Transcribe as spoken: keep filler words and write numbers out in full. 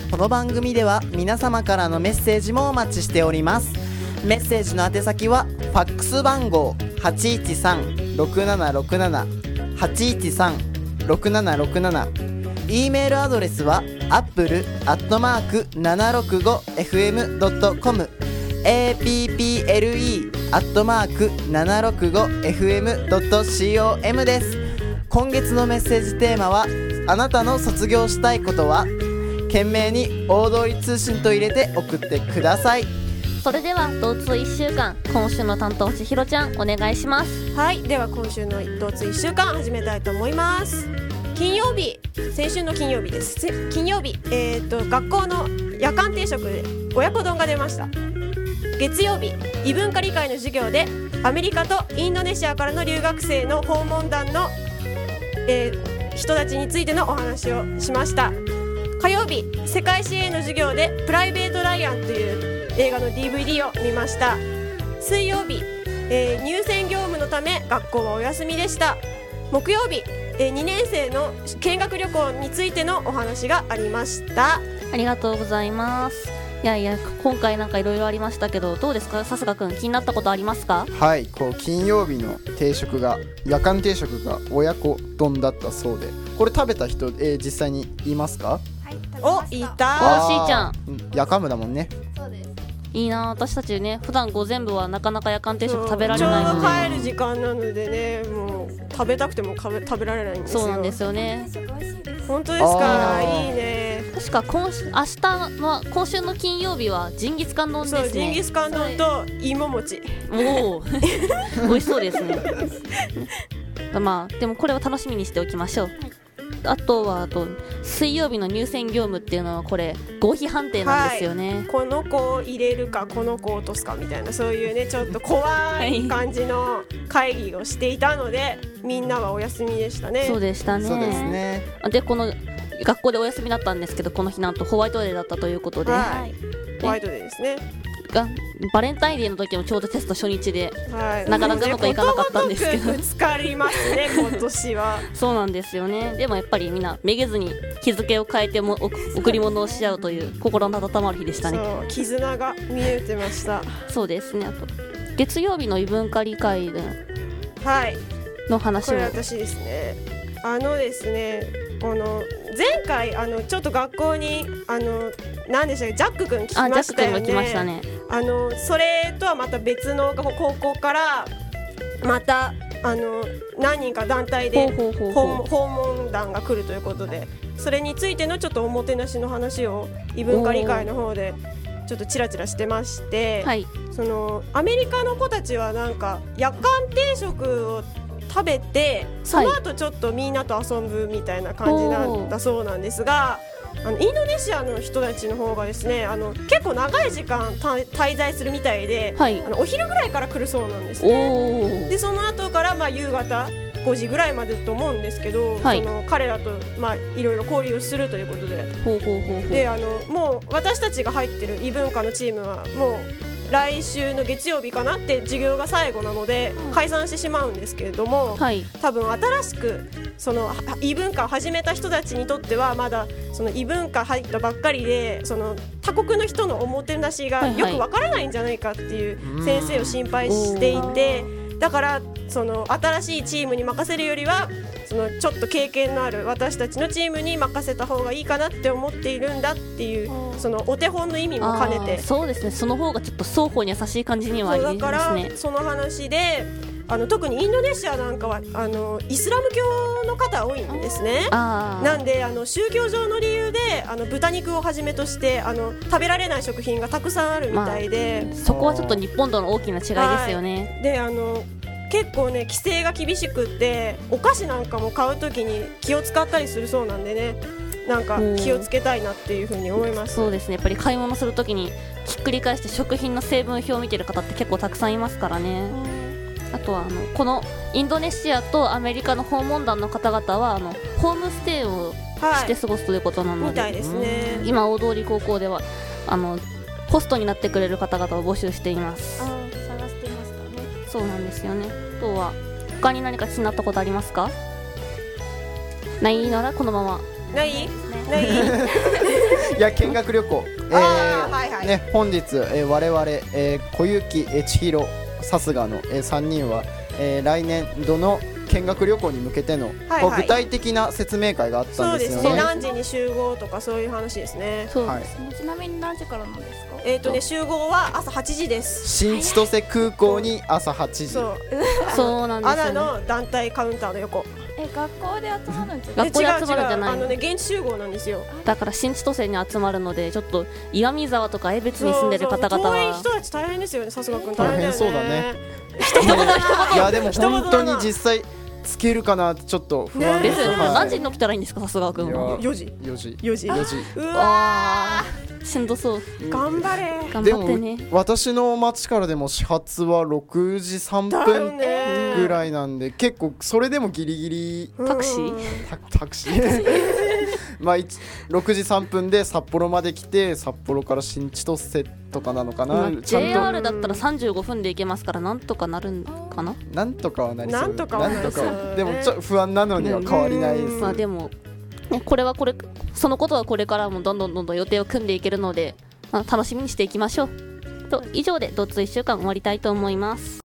この番組では皆様からのメッセージもお待ちしております。メッセージの宛先はファックス番号 はちいちさんろくななろくなな はちいちさんろくななろくなな、 E メールアドレスは アップル アットマーク ななろくごエフエムドットコム アップル アットマーク ななろくごエフエムドットコム です。今月のメッセージテーマは、あなたの卒業したいことは？懸命に大通り通信と入れて送ってください。 それでは同通いっしゅうかん、今週の担当千尋ちゃんお願いします。 はい、では今週の同通いっしゅうかん始めたいと思います。金曜日、先週の金曜日です。金曜日、えーと学校の夜間定食で親子丼が出ました。月曜日、異文化理解の授業でアメリカとインドネシアからの留学生の訪問団の、えー、人たちについてのお話をしました。火曜日、世界史 A の授業でプライベート・ライアンという映画の ディーブイディー を見ました。水曜日、えー、入選業務のため学校はお休みでした。木曜日、えー、にねん生の見学旅行についてのお話がありました。 ありがとうございます。いやいや、今回なんかいろいろありましたけど、どうですか、笹賀くん、気になったことありますか？ はい、こう金曜日の定食が夜間定食が親子丼だったそうで、これ食べた人、えー、実際にいますか？ お、いたおしーちゃん、 夜間部だもんね。 いいな。私たちね、普段午前部はなかなか夜間定食食べられないので、 ちょうど帰る時間なのでね、もう食べたくても食べ、食べられないんですよ。 そうなんですよね。 本当ですか？いいね。 確か今週、明日の今週の金曜日はジンギスカン丼ですね。 そう、ジンギスカン丼と芋餅。 おお美味しそうですねまあでもこれを楽しみにしておきましょう、はい。あとはあと水曜日の入選業務っていうのはこれ合否判定なんですよね、はい、 この子を入れるかこの子を落とすかみたいな、そういうねちょっと怖い感じの会議をしていたので、みんなはお休みでしたね。 そうでしたね。 そうですね。 でこの学校でお休みだったんですけど、この日なんとホワイトデーだったということで、 はい、ホワイトデーですね。 がバレンタインデーの時もちょうどテスト初日で、 はい、 なかなかうまくいかなかったんですけど、 ぶつかりますね今年はそうなんですよね。でもやっぱりみんなめげずに日付を変えても贈り物をし合うという心の温まる日でしたね。 そう、絆が見えてましたそうですね。あと月曜日の異文化理解ではいの話を、 これ私ですね、あのですね、この前回あのちょっと学校にあの何でしたっけ、ジャック君来ましたよね。 あ、ジャック君が来ましたね。 あのそれとはまた別の高校からまたあの何人か団体で訪問団が来るということで、それについてのちょっとおもてなしの話を異文化理解の方でちょっとチラチラしてまして、 はい、そのアメリカの子たちはなんか夜間定食を食べて、その後ちょっとみんなと遊ぶみたいな感じなんだそうなんですが、あのインドネシアの人たちの方がですね、あの結構長い時間滞在するみたいで、はい、あのお昼ぐらいから来るそうなんですね。でその後からまあ夕方ごじぐらいまでと思うんですけど、はい、その彼らとまあいろいろ交流するということで、 ほうほうほうほう、 であのもう私たちが入ってる異文化のチームはもう来週の月曜日かなって授業が最後なので解散してしまうんですけれども、はい、多分新しくその異文化を始めた人たちにとってはまだその異文化入ったばっかりで、その他国の人のおもてなしがよくわからないんじゃないかっていう先生を心配していて、だからその新しいチームに任せるよりはそのちょっと経験のある私たちのチームに任せた方がいいかなって思っているんだっていう、そのお手本の意味も兼ねて、 そうですね、その方がちょっと双方に優しい感じにはありますね。 だからその話で、あの特にインドネシアなんかはあのイスラム教の方多いんですね。なんであの宗教上の理由であの豚肉をはじめとしてあの食べられない食品がたくさんあるみたいで、 まあ、そこはちょっと日本との大きな違いですよね。 はい、であの結構ね規制が厳しくってお菓子なんかも買うときに気を使ったりするそうなんでね、なんか気をつけたいなっていうふうに思います。 そうですね、やっぱり買い物するときにひっくり返して食品の成分表を見てる方って結構たくさんいますからね。あとはあのこのインドネシアとアメリカの訪問団の方々はあのホームステイをして過ごすということなので、 みたいですね。 今大通高校ではあのホストになってくれる方々を募集しています。 あ、探してましたね。 そうなんですよね。あとは他に何か気になったことありますか？ないならこのままないないいや見学旅行、えあーはいはいね、本日、えー、我々、えー、小雪、えー、千尋、さすがの、えー、さんにんは、えー、来年度の見学旅行に向けての、 はいはいこう具体的な説明会があったそんでよね。 うですすね何時に集合とかそういう話ですね。 そう、 はい、 ちなみに何時からなんですか？ えっとね集合は朝はちじです。 新千歳空港に朝はちじ。 そうそうなんですアナよね。 の団体カウンターの横。 え、学校で集まるんじゃない？ 学校で集まるんじゃないえ違う違うあのね現地集合なんですよ。 だから新千歳に集まるので、ちょっと岩見沢とか江別に住んでる方々 そうそう遠いは人たち大変ですよね。さすがくん大変そうだね。いやでも本当に実際つけるかなってちょっと不安ですよね。 はい何時に起きたらいいんですか、さすがくんは。 よじよじよじよじ。 うわわー、しんどそう。 ー頑張れ頑でも張ってね。 私の町からでも始発はろくじさんぷだよんねぐらいなんで、結構それでもギリギリタクシーうんタタクシーまあいちろくじさんぷんで札幌まで来て、札幌から新千歳とかなのかな、 まあちゃんジェイアーとル だったらさんじゅうごふんで行けますから、なんとかなるんかな。 なんとかはなりそうなんとかはなりそうなんとかでもちょっと不安なのには変わりないです、 うんまあでも、ね、これはこれそのことはこれからもどんどんどんどん予定を組んでいけるので、まあ、楽しみにしていきましょう。と以上でドッツいっしゅうかん終わりたいと思います。